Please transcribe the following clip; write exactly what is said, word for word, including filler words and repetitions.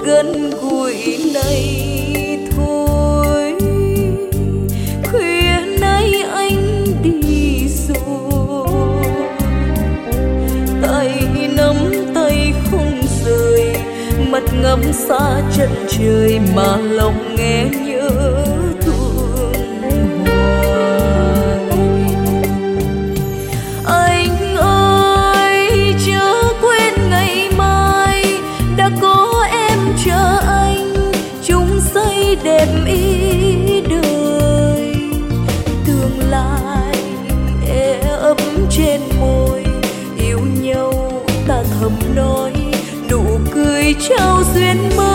gần gũi này thôi. Khuya nay anh đi rồi, tay nắm tay không rời, mắt ngắm xa chân trời mà lòng nghe nhớ thương hoài. Anh ơi chớ quên ngày mai đã có em chờ anh, chung xây đẹp ý đời. Tương lai e ấp trên môi, yêu nhau ta thầm nói, nụ cười trao duyên mới.